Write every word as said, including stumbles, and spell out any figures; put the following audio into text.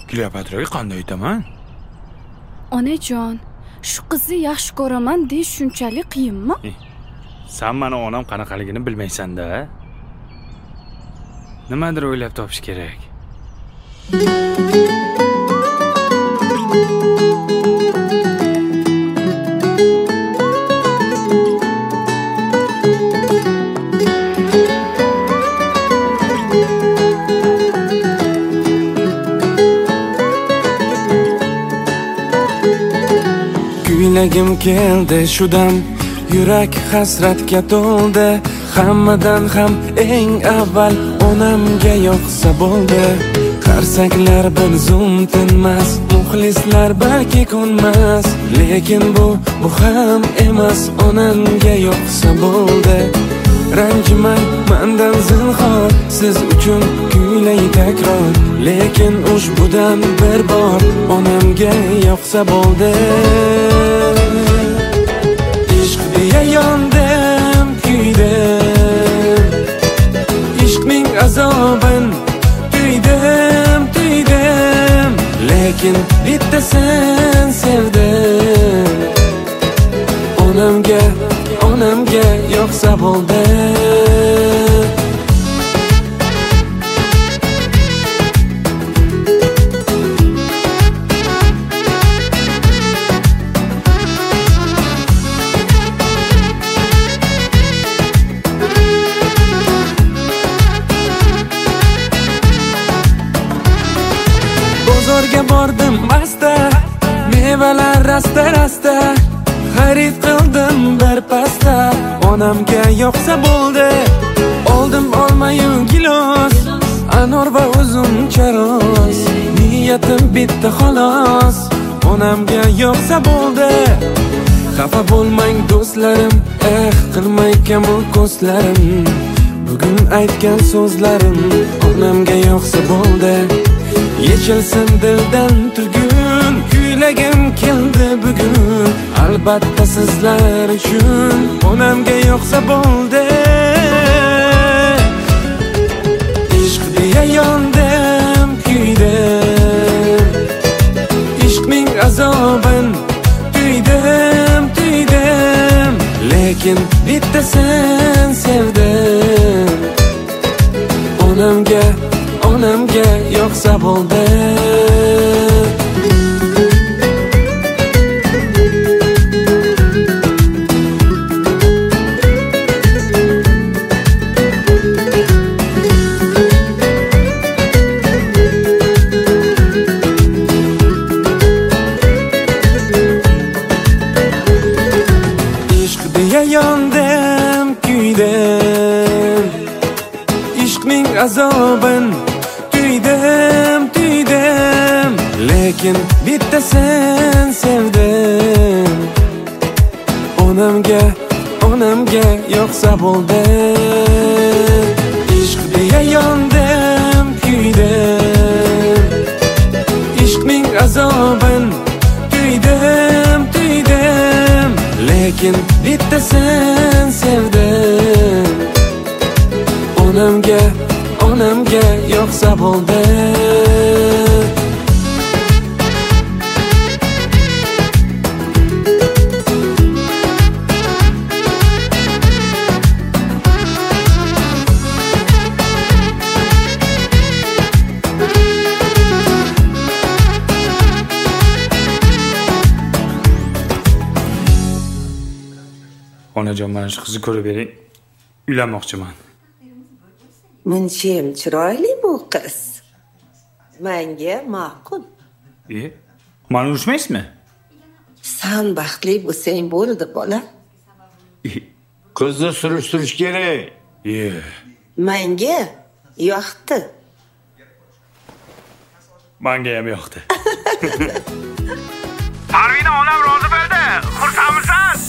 Kleopatraga qanday aytaman? Onajon, shu qizni yaxshi ko'raman deyish shunchalik qiyinmi? Sen meni onam qanaqaligini bilmaysan-da. Nimadir o'ylab topish kerak. Kuylagim keldi shu dam, yurak hasratga to'ldi. Hammadan ham eng avval onamga yoqsa bo'ldi. Qarsaklar bir zum tinmas, muxlislar balki ko'nmas, lekin bu bu ham emas, onamga yoqsa bo'ldi. Ranjimang mendan zinhor, siz uchun kuylay takror, lekin ushbudan bir bor onamga yoqsa bo'ldi. Ishq deya yondim, kuydim, ishqning azobin tuydim, tuydim, lekin bitta sen sevdim. Onamga, onamga yoqsa bo'ldi. Bozorga bordim asta, mevalar rasta rasta, xarid qildim bir pasta. Onamga yoqsa bo'ldi. Oldim olmayu gilos, anor va uzun charos, niyatim bitta xolos, onamga yoqsa bo'ldi. Xafa bo'lmang do'stlarim, eh qilmay kamol ko'zlarim, bugun aytgan so'zlarim onamga yoqsa bo'ldi. Yechilsin dildan tugun, kuylagim keldi bugun, albatta sizlar uchun onamga yoqsa bo'ldi. Ishq deya yondim, kuydim, ishqning azobin tuydim, tuydim, lekin bitta sen sevdim. Onamga, onamga yoqsa bo'ldi. Ishq deya yondim, kuydim, ishqning azobin tuydim, tuydim, lekin bitta sen sevdim. Onamga, onamga yoqsa bo'ldi. Ishq deya yondim, kuydim, ishqning azobin tuydim, tuydim, lekin bitta sen sevdim. Onamga, onamga yoqsa bo'ldi. Onajon, mana shu qizni ko'rib bering. Uylanmoqchiman. Munchim chiroyli bu qiz. Menga ma'qul. E, meni urishmaysizmi? Sen baxtli bo'lsang bo'ldi, bola. Qizni surishtirish kerak. E, Menga yoqdi. menga ham yoqdi. Parvina, onam rozi bo'ldi. Xursandmisan?